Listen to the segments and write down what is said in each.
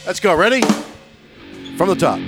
Let's go. Ready? From the top.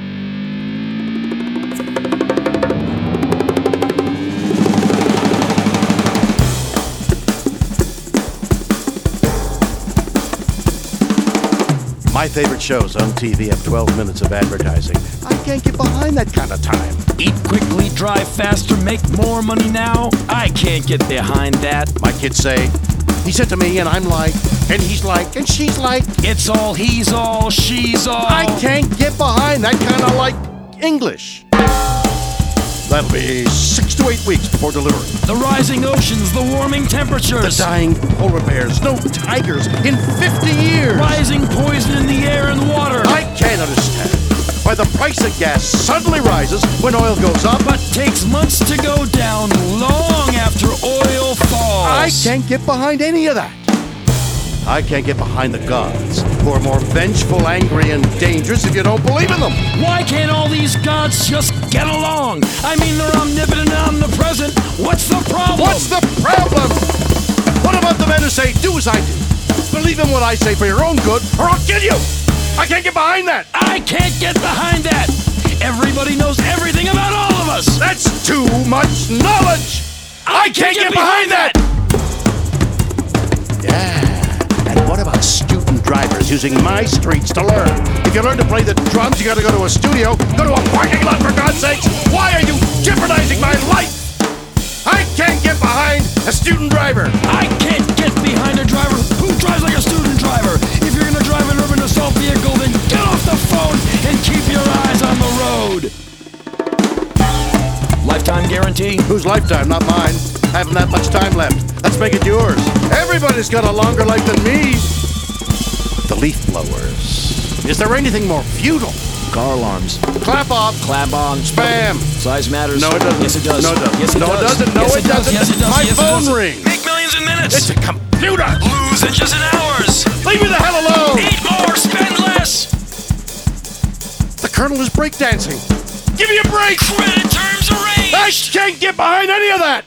My favorite shows on TV have 12 minutes of advertising. I can't get behind that kind of time. Eat quickly, drive faster, make more money now. I can't get behind that. My kids say, he said to me, and I'm like, and he's like, and she's like. It's all, he's all, she's all. I can't get behind that kind of like English. That'll be 6 to 8 weeks before delivery. The rising oceans, the warming temperatures. The dying polar bears, no tigers in 50 years. Rising poison in the air and water. I can't understand why the price of gas suddenly rises when oil goes up, but takes months to go down long after oil falls. I can't get behind any of that. I can't get behind the gods, who are more vengeful, angry, and dangerous if you don't believe in them. Why can't all these gods just get along? I mean, they're omnipotent and omnipresent. What's the problem? What's the problem? What about the men who say, do as I do? Believe in what I say for your own good, or I'll kill you. I can't get behind that. I can't get behind that. Everybody knows everything about all of us. That's too much knowledge. I can't get behind that. Yeah. And what about student drivers using my streets to learn? If you learn to play the drums, you gotta go to a studio, go to a parking lot, for God's sakes. Why are you jeopardizing my life? I can't get behind a student driver. I can't get behind a driver who drives like a student driver. If you're gonna drive an urban assault vehicle, then get off the phone and keep your eyes on the road. Lifetime guarantee? Whose lifetime? Not mine. Haven't that much time left. Let's make it yours. Everybody's got a longer life than me. The leaf blowers. Is there anything more futile? Car alarms. Clap off. Clap on. Spam. Size matters. No, it doesn't. Yes, it does. No, it doesn't. Yes, it No, does. it doesn't. No, Yes, it doesn't. Yes, it does. My Yes, it phone does. rings. Make millions in minutes. It's a computer. Lose inches in hours. Leave me the hell alone. Eat more, spend less. The Colonel is breakdancing. Give me a break. Credit terms arranged. I can't get behind any of that.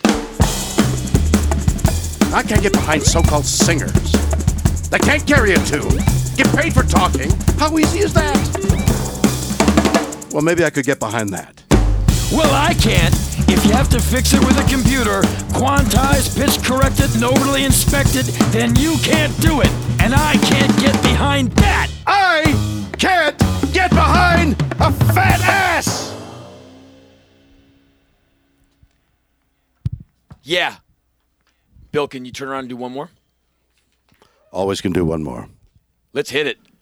I can't get behind so-called singers. They can't carry a tune. Get paid for talking. How easy is that? Well, maybe I could get behind that. Well, I can't. If you have to fix it with a computer, quantized, pitch corrected, and overly inspected, then you can't do it. And I can't get behind that. I can't get behind a fat ass. Yeah. Bill, can you turn around and do one more? Always can do one more. Let's hit it.